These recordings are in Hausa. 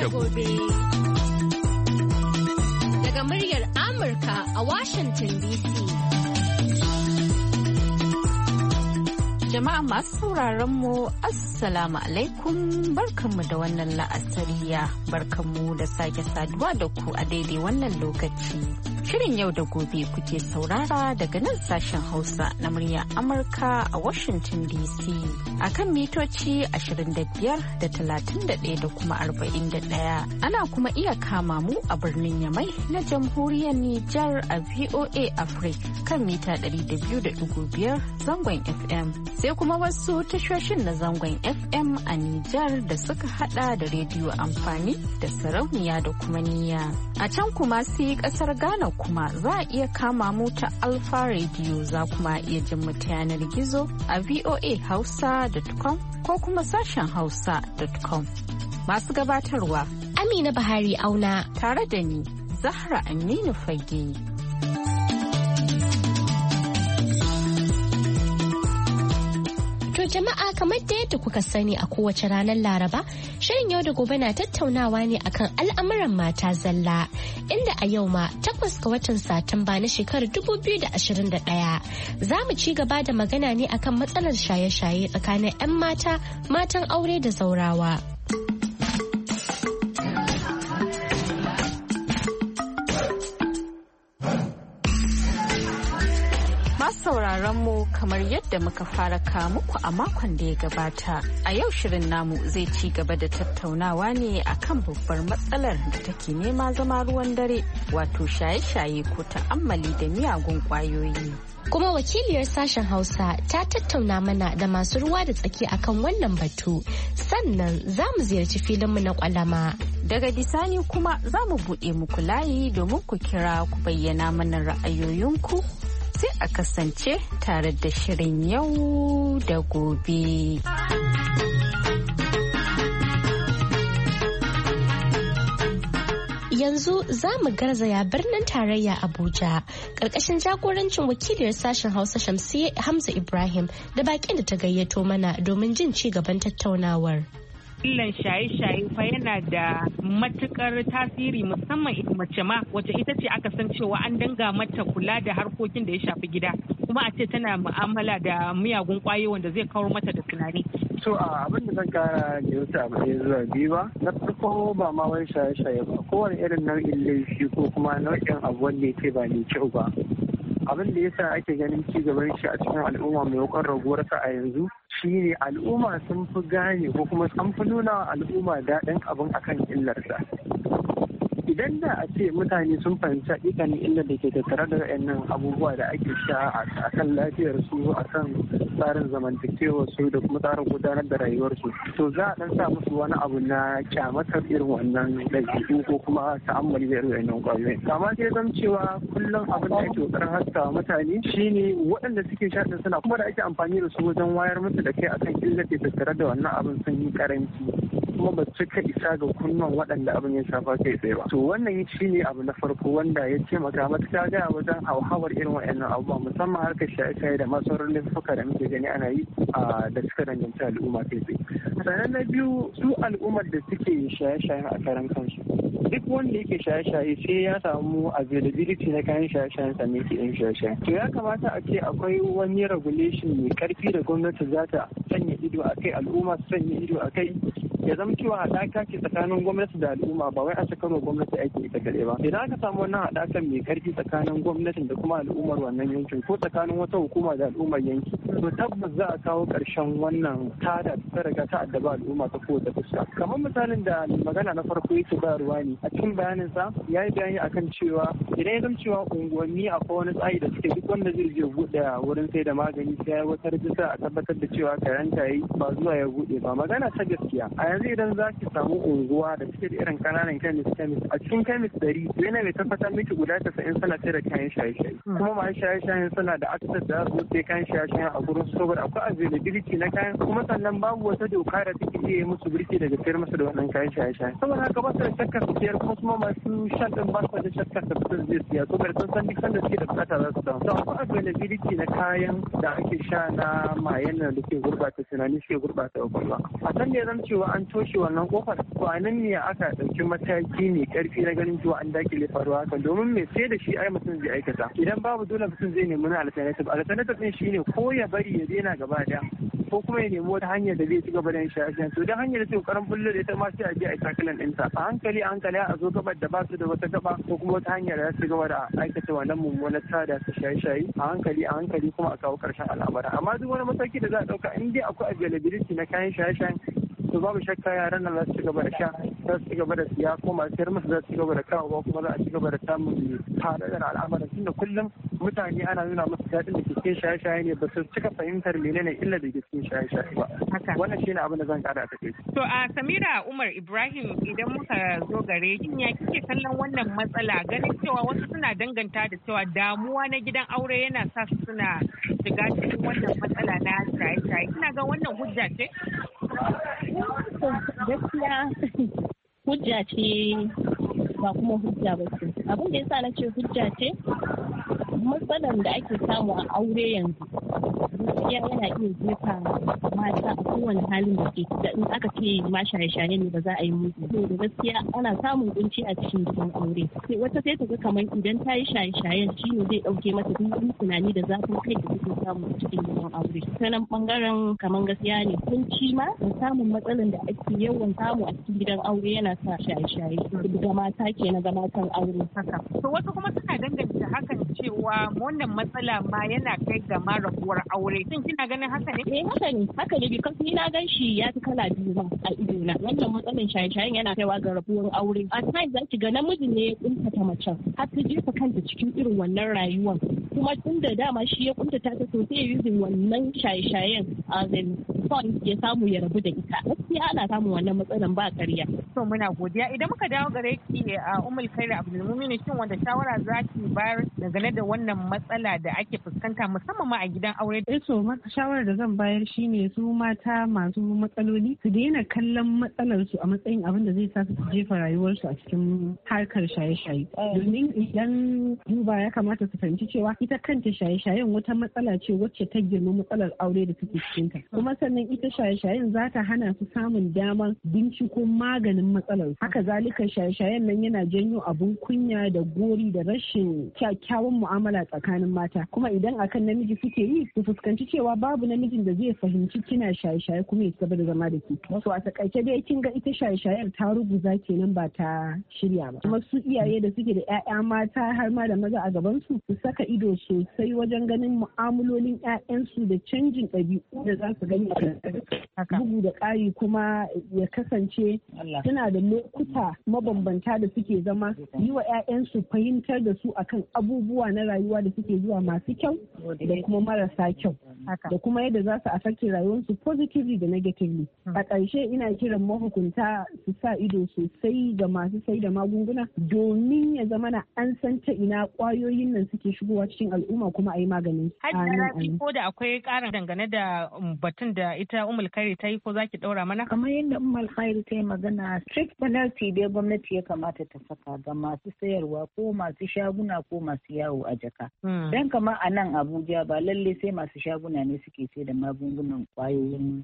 da gobe. Daga muryar Amurka a Washington DC. Jama'a masu sauraron mu Assalamu alaikum, barkanmu da wannan la'asariya, barkanmu da sake saduwa da ku a daidai wannan lokaci. Shirin yau da gobe kuke saurara daga nan sashen Hausa na muryar Amurka a Washington DC akan mitoci 25 da 31 da kuma 41. Ana kuma iya kama mu a birnin Yamai na jamhuriyar Nijar a VOA Africa kan mita 200.5 zangon FM. Sai kuma wasu tashoshin na zangon FM a Nijar da suka hada da rediyo amfani da sarauniya da kuma niyya. A can kuma sai kasar Ghana kuma za a iya kama mu ta Alpha Radio, za kuma iya jin mu ta yanar gizo a voahausa.com ko kuma sashen hausa.com. Masu gabatarwa Amina Bahari Auna tare da ni Zahra Aminu Fage. To jama'a, kamar da yadda kuka sani a kowace ranar Laraba, shirin yau da gobe na tattaunawa ne akan al'amuran mata zalla, inda a yau ma 8 ga watan Satumba na shekarar 2021 za mu ci gaba da magana ne akan matsalar shaye-shaye tsakanin 'yan mata, matan aure da zaurawa. sauraron mu kamar yadda muka fara kawo muku a makon da ya gabata. A yau shirin namu zai ci gaba da tattaunawa ne akan babbar matsalar da take nema zama ruwan dare, wato shaye-shaye ko ta'ammali da miyagun kwayoyi. Kuma wakiliyar sashen Hausa ta tattauna mana da masu ruwa da tsaki akan wannan batu. Sannan za mu ziyarci filinmu na kwalama. Daga bisani kuma za mu buɗe muku layi domin ku kira ku bayyana mana ra'ayoyinku. Sai a kasance tare da shirin yau da gobe. Yanzu za mu garzaya birnin tarayya Abuja ƙarƙashin jagorancin wakiliyar sashen Hausa Shamsiyya Hamza Ibrahim da baƙin da ta gayyato mana domin jin ci gaban tattaunawar. Illan shaye-shaye fa yana da matukar tasiri, musamman mace ma wacce ita ce aka san cewa an danga mata kula da harkokin da ya shafi gida, kuma a ce tana mu'amala da miyagun kwayoyi wanda zai kawar mata da tunani. So abin da zan kara da wasu abu ɗaya zuwa biyu ba, na farko ba ma wani shaye-shaye ba, kowane irin nau'in laifi ko kuma nau'in abu wanda yake ba mai kyau ba. Abin da yasa ake ganin ci gaban shi a cikin al'umma maimakon raguwarsa a yanzu shine al'umma sun fi gane ko kuma sun fi nuna al'umma daɗin abin akan illarsa. Idan da a ce mutane sun fahimci hakikanin illar da ke tattare da wayannan abubuwa da ake sha a kan lafiyar su, a kan tsarin zamantakewar su da kuma tsarin gudanar da rayuwar su, to za a dan sa musu wani abu na kyamatar irin wannan ɗabi'u ko kuma ta'ammali da irin wannan ƙwayoyin. Kama sai zan cewa kullum abin da ake ƙoƙarin haskawa mutane shine waɗanda suke sha din suna kuma da ake amfani da su wajen wayar musu da kai akan illar da ke tattare da wannan abin sun yi karanci, kuma ba su cika isa ga kunnan waɗanda abin ya shafa kai tsaye ba. To wannan shi ne abu na farko wanda ya taimaka matuƙa ga wajen hauhawar irin waɗannan abubuwa, musamman harkar shaye-shaye da masu sauran laifuka da muke gani ana yi da suka danganci al'umma kai tsaye. Sannan na biyu, su al'ummar da suke shaye-shayen a karan kansu, duk wanda yake shaye-shaye sai ya samu availability na kayan shaye-shayen sa ne ke yin shaye-shaye. To ya kamata a ce akwai wani regulation mai karfi da gwamnati za ta sanya ido a kai, al'umma su sanya ido a kai, ya zama cewa haɗaka ce tsakanin gwamnati da al'umma, ba wai a sakarwa gwamnati ake ita gare ba. Idan aka samu wannan haɗakan mai karfi tsakanin gwamnatin da kuma al'ummar wannan yankin ko tsakanin wata hukuma da al'ummar yanki, to tabbas za a kawo ƙarshen wannan tada ta riga ta addaba al'umma ta kowace fuska. Kamar misalin da magana na farko yake bayarwa ne a cikin bayaninsa, ya yi bayani akan cewa idan ya zama cewa unguwanni akwai wani tsari da suke duk wanda zai je buɗe wurin sai da magani sai ya wata rajista a tabbatar da cewa karanta yi ba zuwa ya buɗe ba. Magana ta gaskiya, a yanzu idan za ki samu unguwa da suke da irin kananan kemis a cikin kemis 100 yana mai tabbatar miki guda 90 suna sai da kayan shaye-shaye, kuma masu shaye-shayen suna da access da su sai kayan shaye-shayen a gurin su, saboda akwai availability na kayan, kuma sannan babu wata doka da take iya musu birki daga sayar musu da wannan kayan shaye-shaye. Saboda haka ba su da shakkar su siyar, kuma masu shan din ba su da shakkar da su zai siya, saboda sun san duk sanda suke da bukata za su samu. To akwai availability na kayan da ake sha na mayan da ke gurbata tunani, suke gurbata kwakwalwa. A san da ya zama cewa an an toshe wannan kofar to a nan ne aka ɗauki mataki mai ƙarfi na ganin cewa an dakile faruwa haka domin me sai da shi ai mutum zai aikata idan babu dole mutum zai nemi alternative din shine ko ya bari ya daina gaba daya ko kuma ya nemi wata hanyar da zai ci gaba da yin shaye-shaye to dan hanyar da sai kokarin bullo da ita ma sai a je a tackle ɗinta a hankali a zo gabar da ba su da wata gaba ko kuma wata hanyar da za su gaba da aikata wannan mummunar tada su shaye-shaye a hankali kuma a kawo ƙarshen al'amura amma duk wani mataki da za a ɗauka in dai akwai availability na kayan shaye-shayen to babu shakka yaran nan za su ci gaba da sha za su ci gaba da siya ko masu sayar musu za su ci gaba da kawo kuma za a ci gaba da samun faɗaɗar al'amarin tunda kullum mutane ana nuna musu daɗin da ke cikin shaye-shaye ne ba su cika fahimtar menene illa da ke cikin shaye-shaye ba wannan shine abin da zan kada a take. To a Samira Umar Ibrahim idan muka zo gare kin ya kike kallon wannan matsala ganin cewa wasu suna danganta da cewa damuwa na gidan aure yana sa su suna shiga cikin wannan matsala na shaye-shaye kina ga wannan hujja ce? Gaskiya hujja ce ba kuma hujja ba ce. Abin da yasa na ce hujja ce matsalar da ake samu a aure yanzu gaskiya yana iya jefa mata a kowane halin da ke da in aka ce ma shaye-shaye ne ba za a yi mutu da gaskiya ana samun kunci a cikin gidan aure sai wata sai ta ga kamar idan ta yi shaye-shayen shi ne zai dauke mata duk wani tunani da zafin kai da take samu a cikin gidan aure ta nan bangaren kamar gaskiya ne kunci ma da samun matsalar da ake yawan samu a cikin gidan aure yana sa shaye-shaye ga mata ke na ga matan aure haka to wasu kuma suna danganta hakan cewa wannan matsala ma yana kai ga ma rabuwar aure shin kina ganin haka ne? Haka ne because ni na gan shi ya fi kala biyu ma a ido na wannan matsalan shaye-shayen yana kaiwa ga rabuwar aure a time za ki ga namiji ne ya kuntata macen har ta jefa kanta cikin irin wannan rayuwar kuma tun da dama shi ya kuntata ta sosai ya yuzin wannan shaye-shayen a son ya samu ya rabu da ita gaskiya ana samun wannan matsalan ba ƙarya. To muna godiya idan muka dawo gare ki a Ummul Khairi Abdulmumin shin wanda shawara za ki bayar dangane da wannan matsala da ake fuskanta musamman ma a gidan aure? So shawarar da zan bayar shine su mata masu matsaloli su daina kallon matsalar su a matsayin abin da zai sa su jefa rayuwarsu a cikin harkar shaye-shaye. Domin idan duba ya kamata su fahimci cewa ita kanta shaye-shayen wata matsala ce wacce ta girma matsalar aure da suke cikinta. Kuma sannan ita shaye-shayen za ta hana su samun damar binciko maganin matsalar. Haka zalika shaye-shayen nan yana janyo abun kunya da gori da rashin kyakkyawan mu'amala tsakanin mata. Kuma idan akan namiji suke yi su fuskanci cewa babu namijin da zai fahimci kina shaye-shaye kuma ya gaba da zama da ke. Wasu a takaice dai kin ga ita shaye-shayar ta ruguza kenan ba ta shirya ba. Kuma su iyaye da suke da 'ya'ya mata har ma da maza a gaban su saka ido sosai wajen ganin mu'amalolin 'ya'yansu da canjin ɗabi'u da za su gani a bugu da ƙari kuma ya kasance suna da lokuta mabambanta da suke zama yi wa 'ya'yansu fahimtar da su akan abubuwa na rayuwa da suke zuwa masu kyau da kuma marasa kyau da kuma yadda za su affect rayuwarsu positively da negatively. A ƙarshe ina kiran mahukunta su sa ido sosai ga masu sai da magunguna domin ya zama na an san ta ina ƙwayoyin nan suke shigowa cikin al'umma kuma a yi maganin. Hajji ko da akwai ƙarin dangane da batun da ita Ummul Khairi ta yi ko za ki ɗaura mana? Kamar yadda Ummul Khairi ta yi magana strict penalty dai gwamnati ya kamata ta saka ga masu sayarwa ko masu shaguna ko masu yawo a jaka. Dan kamar a nan Abuja ba lalle sai masu shaguna ne suke sai da magungunan kwayoyin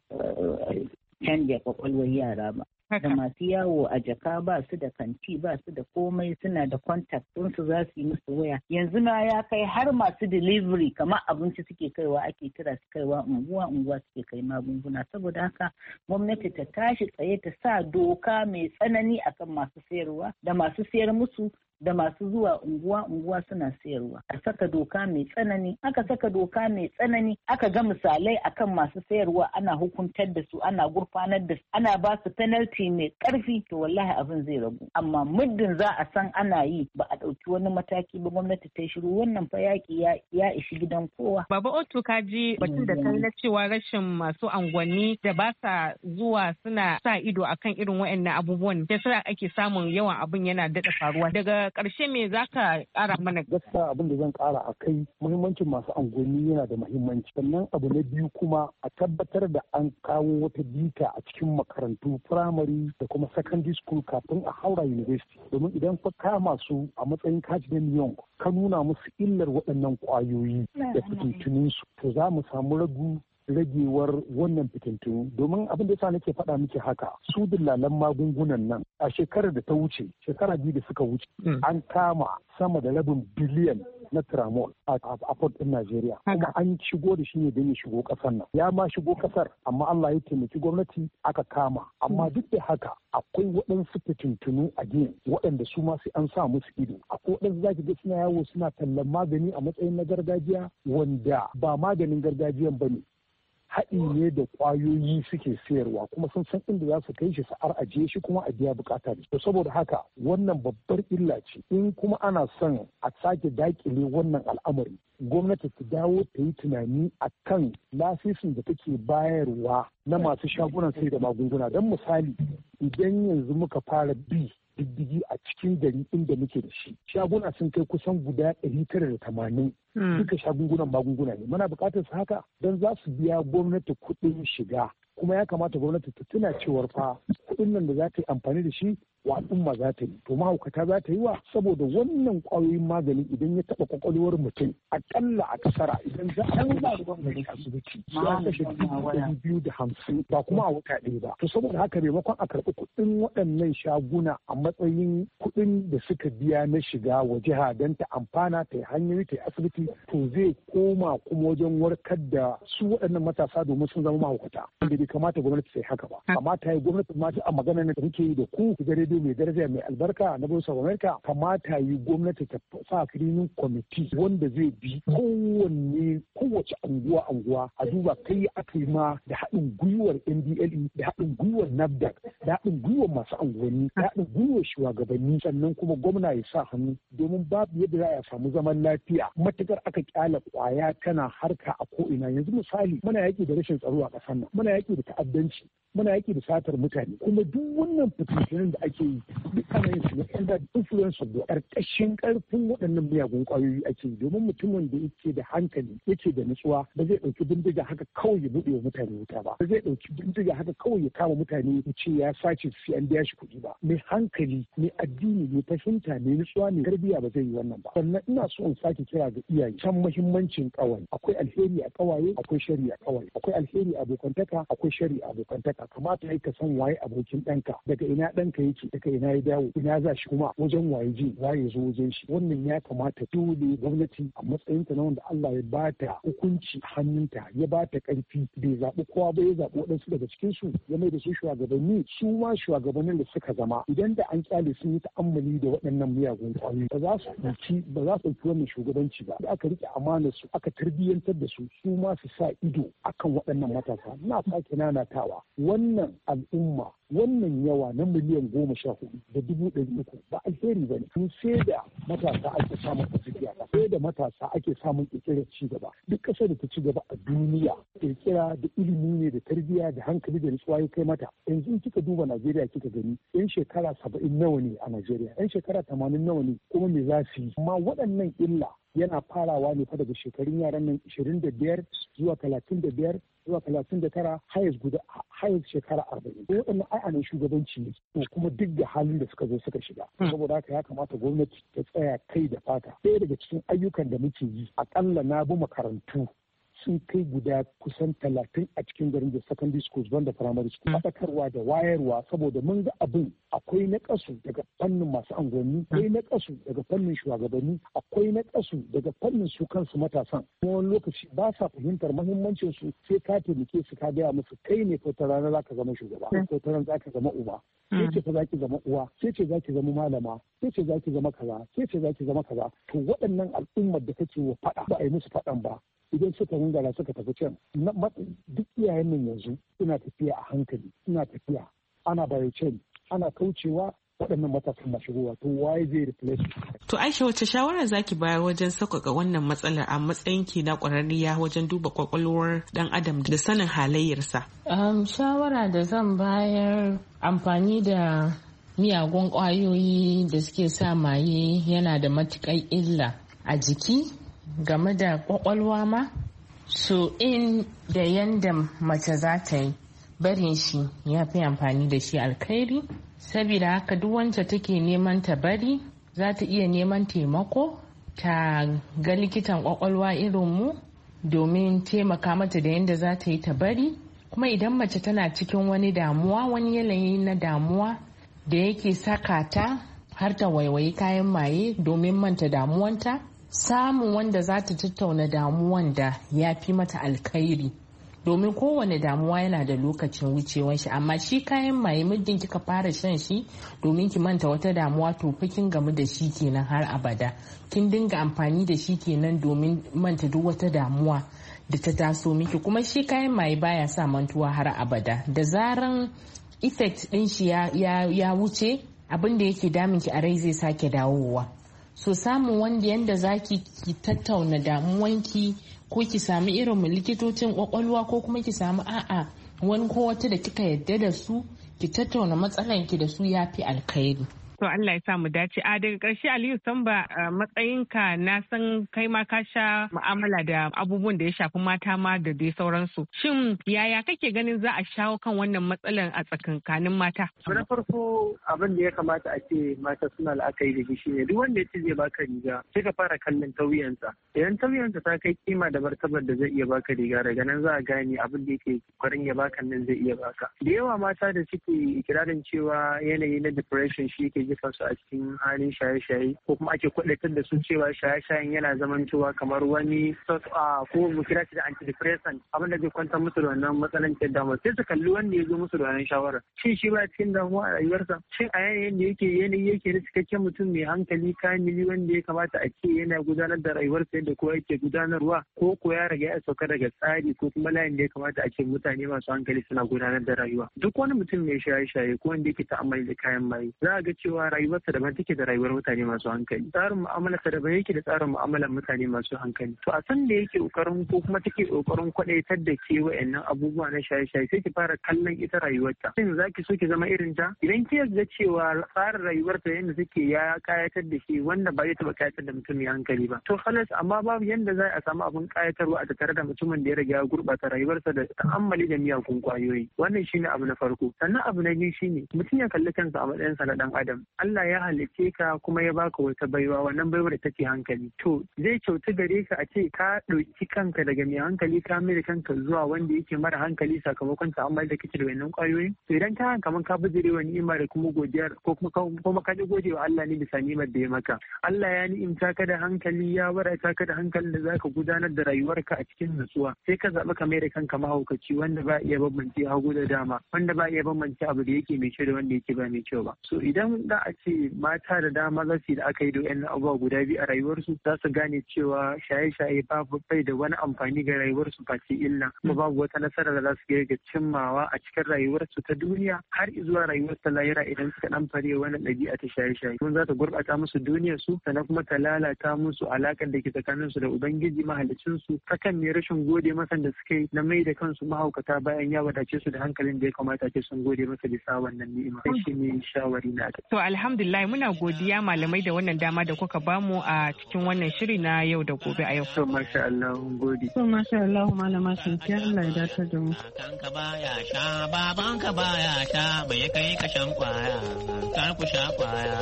canja kwakwalwar yara ba. Da masu yawo a jaka ba su da kanti ba su da komai suna da contact su za su yi musu waya. Yanzu na ya kai har masu delivery kamar abinci suke kaiwa ake kira su kaiwa unguwa suke kai magunguna. Saboda haka gwamnati ta tashi tsaye ta sa doka mai tsanani akan masu sayarwa da masu sayar musu da masu zuwa unguwa suna sayarwa. A saka doka mai tsanani, aka saka doka mai tsanani, aka ga misalai akan masu sayarwa ana hukuntar da su, ana gurfanar da su, ana ba su penalty mai karfi to wallahi abin zai ragu. Amma muddin za a san ana yi ba a ɗauki wani mataki ba gwamnati ta shiru wannan fa yaƙi ya ishi gidan kowa. Baba Otu ka ji batun da kai na cewa rashin masu angwanni da ba sa zuwa suna sa ido akan irin waɗannan abubuwan da sa ake samun yawan abin yana daɗa faruwa. Daga ƙarshe me za ka ƙara mana? Gaskiya abin da zan ƙara a kai muhimmancin masu angoni yana da muhimmanci. Sannan abu na biyu kuma a tabbatar da an kawo wata bita a cikin makarantu firamare da kuma secondary school kafin a haura university. Domin idan ka kama su a matsayin kajinan young ka nuna musu illar waɗannan ƙwayoyi da fitintunin su to za mu samu ragu ragewar wannan fitintunu. Domin abin da yasa nake faɗa miki haka, su dillalan magungunan nan a shekarar da ta wuce, shekara 2 da suka wuce, an kama sama da rabin biliyan na tramol a port ɗin Najeriya. Kuma an shigo da shi ne don ya shigo ƙasar nan. Ya ma shigo ƙasar, amma Allah ya taimaki gwamnati aka kama. Amma duk da haka akwai waɗansu fitintunu a gini waɗanda su ma sai an sa musu ido. Akwai waɗansu zaki ga suna yawo suna tallan magani a matsayin na gargajiya wanda ba maganin gargajiyan ba ne. Haɗi ne da ƙwayoyi suke sayarwa kuma sun san inda za su kai shi sa'ar ajiye shi kuma a biya bukata da shi. Saboda haka wannan babbar illa ce. In kuma ana son a sake dakile wannan al'amari, gwamnati ta dawo ta yi tunani a kan lasisin da take bayarwa na masu shagunan sai da magunguna. Don misali, idan yanzu muka fara bi diddigi a cikin gari inda muke da shi, shaguna sun kai kusan guda 980 duka shagungunan magunguna ne. Muna bukatar su haka don za su biya gwamnati kuɗin shiga, kuma ya kamata gwamnati ta tuna cewar fa kuɗin nan da za ta yi amfani da shi wa al'umma za ta yi, to mahaukata za ta yi wa, saboda wannan ƙwayoyin magani idan ya taɓa kwakwalwar mutum akalla a kasara idan za a yi ba gwamnati asibiti ya kashe 250 ba kuma a wata ɗaya ba. To saboda haka maimakon a karɓi kuɗin waɗannan shaguna a matsayin kuɗin da suka biya na shiga wa jiha don ta amfana ta yi hanyoyi ta yi asibiti, to zai koma kuma wajen warkar da su waɗannan matasa domin sun zama mahaukata. Wanda bai kamata gwamnati ta yi haka ba. Kamata ya gwamnati ma a magana da muke yi da ku da rediyo mai daraja mai albarka na Voice of America, kamata yi gwamnati ta sa screening committee wanda zai bi kowace anguwa a duba kai aka yi ma da haɗin gwiwar NDLE da haɗin gwiwar NAFDAC da haɗin gwiwar masu anguwanni da haɗin gwiwar shugabanni, sannan kuma gwamna ya sa hannu, domin babu yadda za a samu zaman lafiya matukar aka kyala kwaya tana harka a ko'ina. Yanzu misali, muna yaƙi da rashin tsaro a ƙasar nan, muna yaƙi da ta'addanci, muna yaƙi da satar mutane, kuma duk wannan fitintunan da ake yi duk ana yin su ne under influence of the ƙarƙashin ƙarfin waɗannan miyagun ƙwayoyi ake yi. Domin mutumin da yake da hankali yake da nutsuwa ba zai ɗauki bindiga haka kawai ya buɗe wa mutane wuta ba zai ɗauki bindiga haka kawai ya kama mutane ya ce ya sace sai an biya shi kuɗi ba. Mai hankali, mai addini, mai fahimta, mai nutsuwa, mai tarbiyya ba zai yi wannan ba. Sannan ina so in sake kira ga iyaye can muhimmancin ƙawaye. Akwai alheri a ƙawaye, akwai shari a ƙawaye. Akwai alheri a abokantaka, akwai shari a abokantaka. Kamata ya ka san waye abokin ɗanka, daga ina ɗanka yake, daga ina ya dawo, ina za shi, kuma wajen waye je, waye zo wajen shi. Wannan ya kamata dole gwamnati a matsayinta na wanda Allah ya bata hukunci a hannunta, ya bata ƙarfi, bai zaɓi kowa ba, ya zaɓi waɗansu daga cikin su ya mai da su shugabanni. Su ma shugabannin da suka zama idan da an kyale sun yi ta'ammali da waɗannan miyagun ƙwayoyi ba za su ɗauki wannan shugabanci ba. Da aka rike amanar su, aka tarbiyyantar da su, su ma su sa ido akan waɗannan matasa. Ina sake nanatawa, wannan al'umma, wannan yawa na miliyan 14,300 ba alheri ba ne. Sun sai da matasa ake samun tafiya ba, sai da matasa ake samun ƙirƙirar ci gaba. Duk ƙasar da ta ci gaba a duniya ƙirƙira da ilimi ne da tarbiyya da hankali da nutsuwa ya kai mata. Yanzu in kika duba Najeriya kika gani, 'yan shekara 70 nawa ne a Najeriya, 'yan shekara 80 nawa ne, kuma me za su yi. Amma waɗannan illa yana farawa ne fa daga shekarun yaran nan 25 zuwa 35 zuwa 39 hayas shekara 40. Waɗannan ai shugabanci ne, to kuma duk da halin da suka zo suka shiga. Saboda haka ya kamata gwamnati ta tsaya kai da fata. Ɗaya daga cikin ayyukan da muke yi, akalla na bi makarantu sun kai guda kusan 30 a cikin garin da secondary schools banda primary school, faɗakarwa da wayarwa, saboda mun ga abin akwai na kasu daga fannin masu angonni, akwai na kasu daga fannin shugabanni, akwai na kasu daga fannin su kansu matasan. Kuma wani lokaci ba sa fahimtar muhimmancin su, sai ka taimake su ka gaya musu kai ne ko ta rana za ka zama shugaba, ko ta rana za ka zama uba, sai ce fa za ki zama uwa, sai ce za ki zama malama, sai ce za ki zama kaza, sai ce za ki zama kaza. To waɗannan al'ummar da kake wa faɗa ba a yi musu faɗan ba, idan suka rungara suka tafi can, duk iyayen nan yanzu suna tafiya a hankali, suna tafiya ana bayocin, ana kaucewa waɗannan matasan na shigowa, to waye zai replace. To Aisha, wace shawara zaki bayar wajen sauƙaƙa wannan matsalar a matsayin ki na ƙwararriya wajen duba kwakwalwar ɗan adam da sanin halayyarsa? Shawara da zan bayar, amfani da miyagun ƙwayoyi da suke sa maye yana da matuƙar illa a jiki game da kwakwalwa ma. So in da yanda mace za ta yi barin shi ya fi amfani da shi alkhairi. Saboda haka duk wanda take neman ta bari za ta iya neman taimako, ta ga likitan kwakwalwa irin mu domin taimaka mata da yadda za ta yi ta bari. Kuma idan mace tana cikin wani damuwa, wani yanayi na damuwa da yake saka ta har ta waiwayi kayan maye domin manta damuwanta, samun wanda za ta tattauna damuwan da ya fi mata alkhairi. Domin kowane damuwa yana da lokacin wucewan shi, amma shi kayan maye muddin kika fara shan shi domin ki manta wata damuwa, to fa kin gamu da shi kenan har abada. Kin dinga amfani da shi kenan domin manta duk wata damuwa da ta taso miki. Kuma shi kayan maye baya sa mantuwa har abada. Da zaran effect din shi ya wuce, abin da yake damun ki a rai zai sake dawowa. So samun wanda yanda zaki ki tattauna damuwanki, ko ki sami irin likitocin kwakwalwa, ko kuma ki sami wani ko wata da kika yadda da su, ki tattauna matsalanki da su, ya fi alkhairi. To Allah ya sa mu dace. Daga ƙarshe Aliyu Samba, matsayinka na san kai ma ka sha mu'amala da abubuwan da ya shafi mata ma da dai sauransu. Shin yaya kake ganin za a shawo kan wannan matsalar a tsakankanin mata? Na farko abin da ya kamata a ce mata suna la'akari da shi ne duk wanda ya ce zai baka riga sai ka fara kallon tauyansa. Idan tauyansa ta kai kima da martabar da zai iya baka riga, daga nan za a gane abin da yake kwarin ya baka nan zai iya baka. Da yawa mata da suke ikirarin cewa yanayi na depression shi yake jefa su a cikin halin shaye-shaye, ko kuma ake kwadatar da su cewa shaye-shayen yana zamantowa kamar wani ko mu kira shi da antidepressant, abin da zai kwantar musu da wannan matsanancin damuwa. Sai su kalli wanda ya zo musu da wannan shawarar. Shin shi ba cikin damuwa a rayuwarsa? Shin a yanayin da yake da cikakken mutum mai hankali kamili wanda ya kamata a ce yana gudanar da rayuwarsa yadda kowa yake gudanarwa, ko ya riga ya sauka daga tsari ko kuma layin da ya kamata a ce mutane masu hankali suna gudanar da rayuwa? Duk wani mutum mai shaye-shaye ko wanda yake ta'ammali da kayan maye, za a ga cewa rayuwarsa daban take da rayuwar mutane masu hankali. Tsarin mu'amalarsa daban yake da tsarin mu'amalar mutane masu hankali. To a san da yake kokarin ko kuma take kokarin kwadaitar da ke wa'annan abubuwa na shaye-shaye, sai ki fara kallon ita rayuwarta. Shin za ki so ki zama irin ta? Idan ki yarda cewa tsarin rayuwarta yadda take ya kayatar da shi, wanda ba zai taɓa kayatar da mutum mai hankali ba, to halas. Amma babu yanda za a samu abin kayatarwa a tattare da mutumin da ya riga ya gurɓata rayuwarsa da ta'ammali da miyagun kwayoyi. Wannan shine abu na farko. Sannan abu na biyu shine mutum ya kalli kansa a matsayinsa na dan adam. Allah ya halicce ka kuma ya baka wata baiwa, wannan baiwar da take hankali. To zai kyautu gare ka a ce ka ɗauki kanka daga mai hankali ka mai da kanka zuwa wanda yake mara hankali sakamakon ta'ammali da kake da wannan kwayoyin. To idan ka kaman ka bijire wa ni'ima da kuma godiya, ko kuma ka ji gode wa Allah ne bisa ni'imar da ya maka. Allah ya ni'imta ka da hankali, ya wadata ka da hankalin da zaka gudanar da rayuwarka a cikin nutsuwa. Sai ka zaɓi ka mai da kanka mahaukaci wanda ba iya bambance hagu da dama, wanda ba iya bambance abu da yake mai kyau da wanda yake ba mai kyau ba. So idan da a ce mata da dama za su yi da aka yi da wayannan abubuwa guda biyu a rayuwarsu, za su gane cewa shaye-shaye bai da wani amfani ga rayuwarsu face illa, kuma babu wata nasara da za su ga cimmawa a cikin rayuwarsu ta duniya har zuwa rayuwarsu ta lahira idan suka dan fare wani ɗabi'a ta shaye-shaye. Mun za ta gurɓata musu duniyar su, sannan kuma ta lalata musu alaƙar da ke tsakanin su da ubangiji mahalicin su, hakan ne rashin gode masa da suka yi na mai da kansu mahaukata bayan ya wadace su da hankalin da ya kamata ce sun gode masa bisa wannan ni'ima. Sai shi ne shawari na. To alhamdulillah, muna godiya malamai da wannan dama da kuka bamu a cikin wannan shiri na yau da gobe a yau. To masha Allah, gode. To masha Allah, malama Shamsiya, Allah ya dace da mu. Kanka baya sha, babanka baya sha, bai kai ka shan kwaya, kar ku sha kwaya.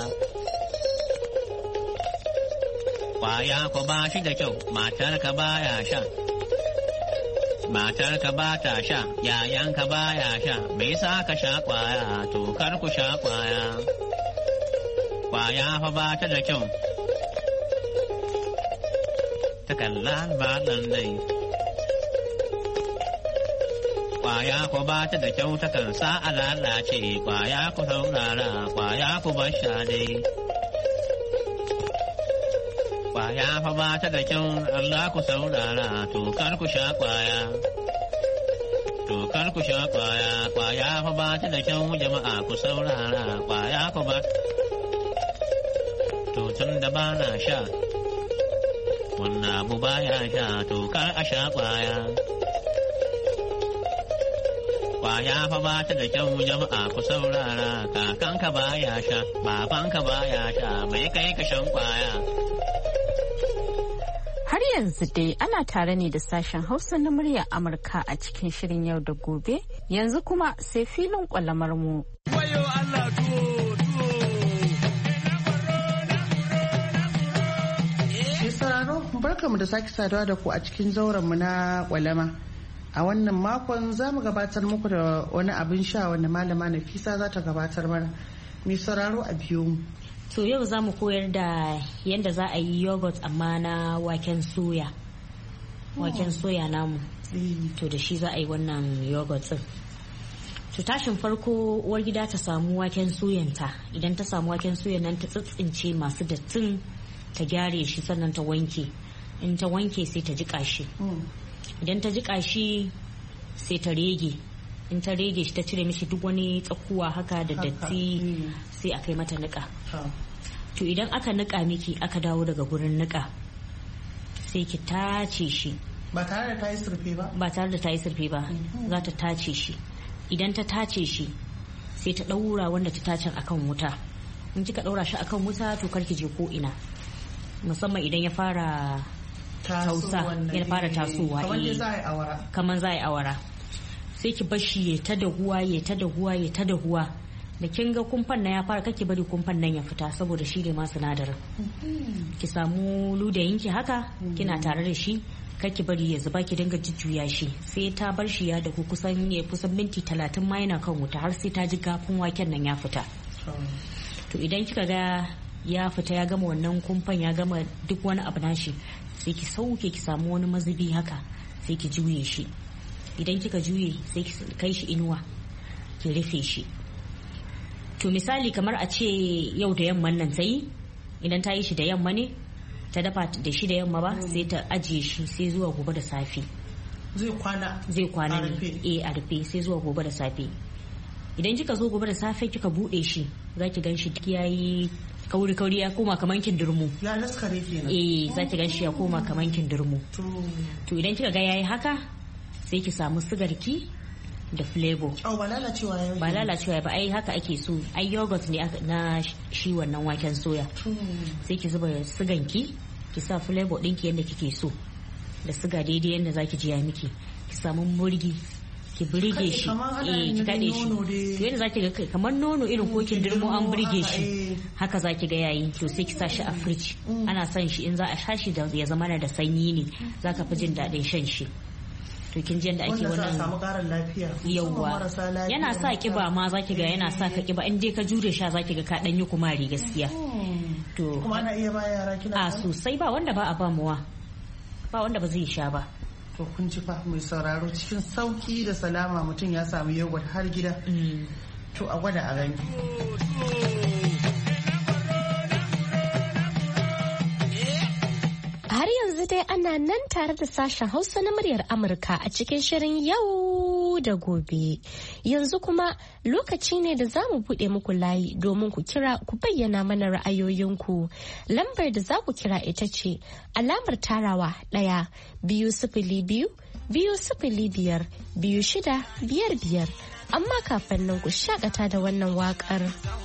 Kwaya ko ba shi da kyau, matarka baya sha. Matarka ba ta sha, yayanka baya sha, me yasa ka sha kwaya, to kar ku sha kwaya. Kwaya fa ba ta da kyau. Ta kalla ba dai. Kwaya ko ba ta da kyau, ta kan sa a lalace, kwaya ku saurara, kwaya ku bar sha dai. Kwaya fa ba ta da kyau, Allah ku saurara, to kar ku sha kwaya. To kar ku sha kwaya, kwaya fa ba ta da kyau, jama'a ku saurara, kwaya ku ba. To tun da ba na sha, wannan abu ba ya sha, to kar a sha kwaya. Kwaya fa ba ta da kyau, jama'a ku saurara, kakanka ba ya sha, babanka ba ya sha, mai kai ka shan kwaya. Har yanzu dai ana tare ne da sashen Hausa na muryar Amurka a cikin shirin yau da gobe. Yanzu kuma sai filin kwalamar mu. Wayo Allah barkamu da sake saduwa da ku a cikin zaurenmu na kwalama. A wannan makon za mu gabatar muku da wani abin sha wanda malama Nafisa za ta gabatar mana. Mai sauraro a biyo mu. To yau za mu koyar da yadda za a yi yogurt amma na waken soya. Waken soya namu. To da shi za a yi wannan yogurt din. To tashin farko uwar gida ta samu waken soyanta. Idan ta samu waken soyan nan ta tsitsince masu dattin ta gyare shi sannan ta wanke. In ta wanke sai ta jiƙa shi. Idan ta jiƙa shi sai ta rege. In ta rege shi ta cire mishi duk wani tsakuwa haka da datti sai a kai mata niƙa. To idan aka niƙa miki aka dawo daga gurin niƙa sai ki tace shi. Ba tare da ta yi surfe ba? Ba tare da ta yi surfe ba. Za ta tace shi. Idan ta tace shi sai ta ɗaura wanda ta tacen akan wuta. In kika ɗaura shi akan wuta to karki je ko ina. Musamman idan ya fara tausa ya fara tasowa kamar za a yi awara sai ki bashi ya ta dahuwa da kin ga kumfan nan ya fara kake bari kumfan nan ya fita saboda shi ne ma sinadarin ki samu ludayinki haka kina tare da shi kake bari ya zuba ki dinga jujjuya shi sai ta bar shi ya dahu kusan minti 30 ma yana kan wuta har sai ta ji gafin waken nan ya fita. To idan kika ga ya fita ya gama wannan kumfan ya gama duk wani abu nashi sai ki sauke ki samu wani mazubi haka sai ki juye shi. Idan kika juye sai ki kai shi inuwa ki rufe shi. To misali kamar a ce yau da yamman nan ta yi, idan ta yi shi da yamma ne ta dafa da shi da yamma ba sai ta ajiye shi sai zuwa gobe da safe. Zai kwana ne a rufe sai zuwa gobe da safe. Idan kika zo gobe da safe kika bude shi za ki gan shi duk yayi kauri ya koma kaman kindirmo. Ya daskare kenan. Za ki gan shi ya koma kaman kindirmo. To idan kika ga yayi haka sai ki samu sigarki da flavor. Ba lalacewa ya ba lalacewa ba ai haka ake so. Ai yogurt ne na shi wannan waken soya. Sai ki zuba siganki ki sa flavor ɗinki yadda kike so da siga daidai yadda zaki ji ya miki. Ki samu murgi ki burge shi ki kaɗe shi to yadda zaki ga kamar nono irin kokin dirmo an burge shi haka zaki ga yayi. To sai ki sa shi a fridge. Ana son shi in za a sha shi da ya zama da sanyi ne zaka fi jin daɗin shan shi. To kin ji yadda ake wannan samu ƙarin lafiya yawwa yana sa kiba ma zaki ga yana sa ka kiba in dai ka jure sha zaki ga ka dan yi kumari gaskiya. To kuma ana iya ba yara kina sosai ba wanda ba a ba muwa ba wanda ba zai sha ba. To kun ji fa mai sauraro cikin sauki da salama mutum ya samu yogurt har gida. To a gwada a gani. Har yanzu dai ana nan tare da sashen Hausa na muryar Amurka a cikin shirin yau da gobe. Yanzu kuma lokaci ne da za mu buɗe muku layi domin ku kira ku bayyana mana ra'ayoyinku. Lambar da za ku kira ita ce alamar tarawa 1-2-0-5-2-5-5. Amma kafin nan ku shakata da wannan waƙar.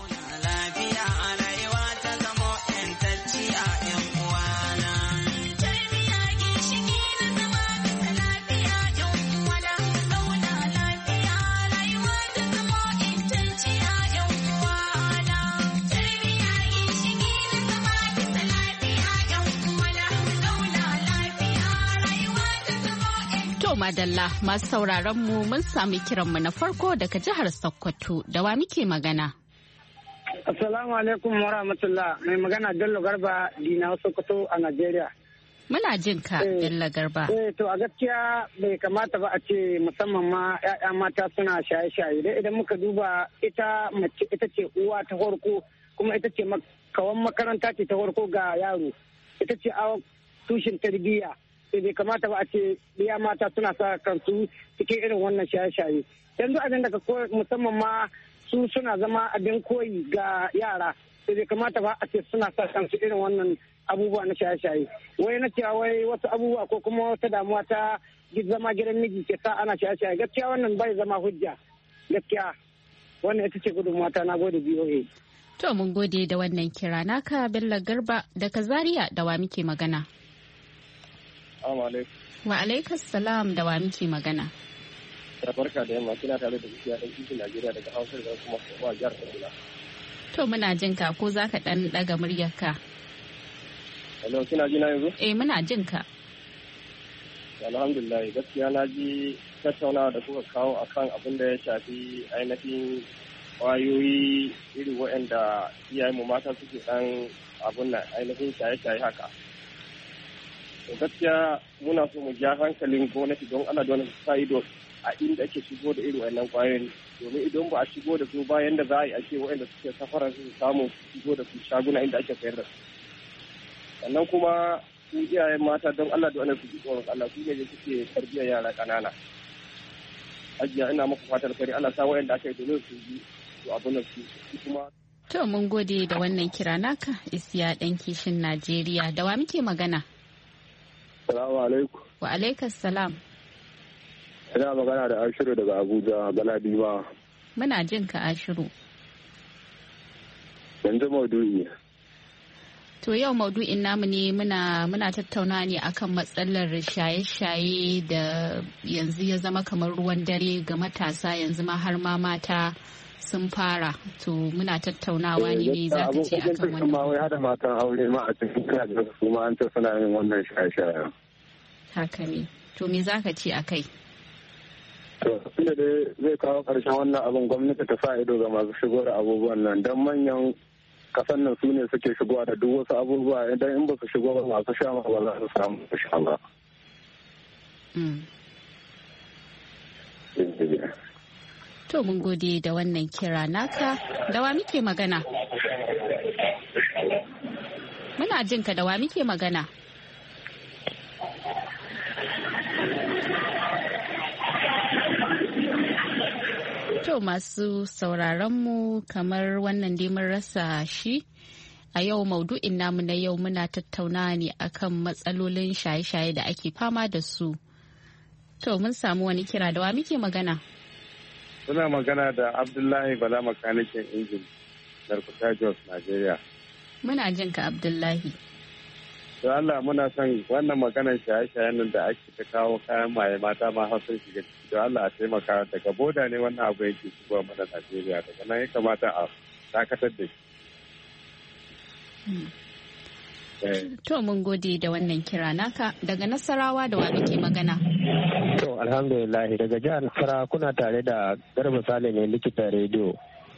Madalla masu sauraron mu mun sami kiranmu na farko daga jihar Sokoto da wa muke magana. Assalamu alaikum wa rahmatullah mai magana Bello Garba Dina Sokoto a Najeriya. Muna jin ka Bello Garba. To a gaskiya bai kamata ba a ce musamman ma 'ya'ya mata suna shaye-shaye dai idan muka duba ita mace ita ce uwa ta farko kuma ita ce kawan makaranta ce ta farko ga yaro ita ce a tushen tarbiyya. Bai kamata ba a ce iya mata suna sa kansu cikin irin wannan shaye-shaye yanzu abin da ka musamman ma su suna zama abin koyi ga yara bai kamata ba a ce suna sa kansu irin wannan abubuwa na shaye-shaye wai na cewa wai wasu abubuwa ko kuma wata damuwa ta zama gidan miji ke sa ana shaye-shaye gaskiya wannan bai zama hujja gaskiya wannan ita ce gudunmuwa ta na gode BOA. To mun gode da wannan kira naka Bello Garba daga Zaria da wa muke magana. Wa alaikas salam da wa muke magana. Da barka da yamma kina tare da Isiya dan kishin Najeriya daga Hausa da kuma wa jihar Kaduna. To muna jin ka ko zaka dan daga muryarka. Hello, kina ji na yanzu? Muna jin ka. Alhamdulillah, gaskiya na ji tattaunawa da kuka kawo akan abin da ya shafi ainihin kwayoyi iri waɗanda iyayenmu mata suke ɗan abin nan ainihin shaye-shaye haka. To gaskiya muna so mu ja hankalin gwamnati don ana don sa ido a inda ake shigo da iri waɗannan kwayoyi. Domin idan ba a shigo da su bayan da za a yi ake waɗanda suke safarar su samu shigo da su shaguna inda ake sayar da su. Sannan kuma su iyayen mata don Allah da wannan su ji tsoron Allah su ne suke tarbiyyar yara ƙanana. Hajiya ina muku fatar kare Allah sa waɗanda aka yi domin su ji su abin da su kuma. To mun gode da wannan kira naka Isiya ɗan kishin Najeriya. Da wa muke magana? Salamu alaikum. Wa alaikas salam. Ina magana da Ashiru daga Abuja, Galadima. Muna jin ka Ashiru. Yanzu maudu'i. To yau maudu'in namu ne muna tattauna ne akan matsalar shaye-shaye da yanzu ya zama kamar ruwan dare ga matasa yanzu ma har ma mata sun fara. To muna tattaunawa ne me za ka ce akan wannan. Ma wai hada matan aure ma a cikin kayan su ma an ta suna yin wannan shaye-shaye. Haka ne. To me za ka ce akai? To tunda dai zai kawo ƙarshen wannan abin gwamnati ta sa ido ga masu shigo da abubuwan nan don manyan kasan nan su ne suke shigowa da duk wasu abubuwa idan in ba su shigo ba masu sha ma ba za su samu su sha ba. To mun gode da wannan kira naka. Da wa muke magana? Muna jin ka, da wa muke magana? To masu sauraronmu kamar wannan dai mun rasa shi a yau maudu'in namu na yau muna tattaunawa ne akan matsalolin shaye-shaye da ake fama da su. To mun samu wani kira, da wa muke magana? Suna magana da Abdullahi Bala makanikin injin Darkuta Jos, Najeriya. Muna jin ka Abdullahi. Don Allah muna son wannan maganar shaye-shayen nan da ake ta kawo kayan maye mata ma har sun shiga ciki. Don Allah a taimaka daga boda ne wannan abu yake shigowa mana Najeriya, daga nan ya kamata a dakatar da shi. To mun gode da wannan kira naka. Daga Nasarawa da wa muke magana? To alhamdulillah daga jihar Nasarawa kuna tare da Garba Sale ne likita rediyo.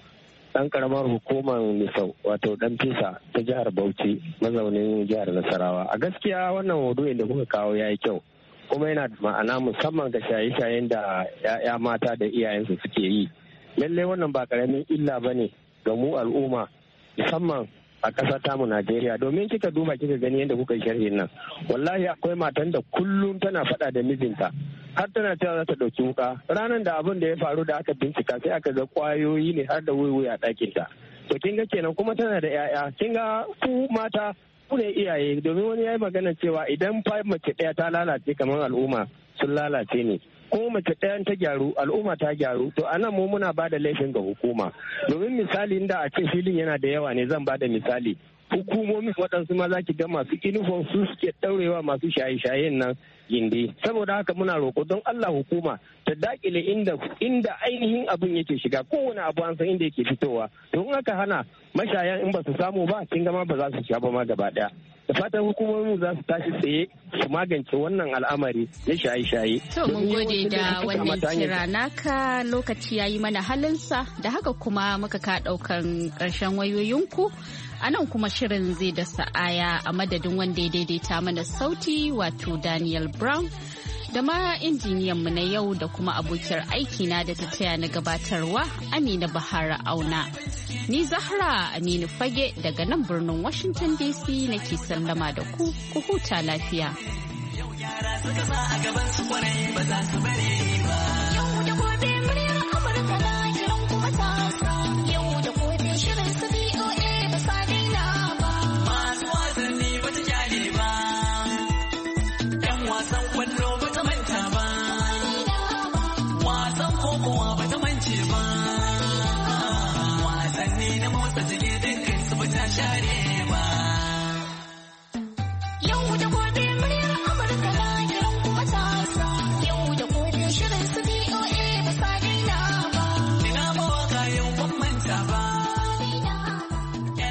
Dan karamar hukumar Misau wato dan Fisa ta jihar Bauchi mazaunin jihar Nasarawa. A gaskiya wannan maudu'in da kuka kawo yayi kyau kuma yana da ma'ana musamman ga shaye-shayen da 'ya'ya mata da iyayensu suke yi. Lallai wannan ba karamin illa bane ga mu al'umma musamman a ƙasar tamu Najeriya domin kika duba kika gani yadda kuka sharhin nan wallahi akwai matan da kullum tana faɗa da mijinta har tana cewa za ta ɗauki wuka ranar da abin da ya faru da aka bincika sai aka ga kwayoyi ne har da wuiwui a ɗakinta to kin ga kenan kuma tana da 'ya'ya kin ga ku mata ku ne iyaye domin wani ya yi magana cewa idan mace ɗaya ta lalace kamar al'umma sun lalace ne kuma mace ɗayan ta gyaru al'umma ta gyaru to anan mu muna bada laifin ga hukuma domin misali inda a ce filin yana da yawa ne zan bada misali hukumomin waɗansu ma za ki ga masu uniform su suke ɗaurewa masu shaye-shayen nan gindi saboda haka muna roƙo don Allah hukuma ta dakile inda ainihin abin yake shiga kowane abu an san inda yake fitowa to in aka hana mashayan in ba su samu ba kin gama ba za su sha ba ma gaba ɗaya da fatan hukumomin za su tashi tsaye su magance wannan al'amari na shaye-shaye. To mun gode da wannan kira naka lokaci yayi mana halinsa da haka kuma muka ka ɗaukan ƙarshen wayoyinku. A nan kuma shirin zai da sa'aya a madadin wanda ya daidaita mana sauti wato Daniel Brown da ma injiniyanmu na yau da kuma abokiyar aikina da ta taya na gabatarwa Amina Bahara Auna. Ni Zahra Aminu Fage daga nan birnin Washington DC nake sallama da ku huta lafiya. Yau yara suka sa a gaban su kwarai ba za su bari ba. Yau da gobe muryar Amurka na kiran kuma ta yau da gobe shirin su BOA ba sa daina ba. Masu wasanni ba ta kyale ba. Yan wasan kwallo ba ta manta ba. Wasan kokowa ba ta mance ba. Wasanni na motsa jiki dukkan su ba ta share ba.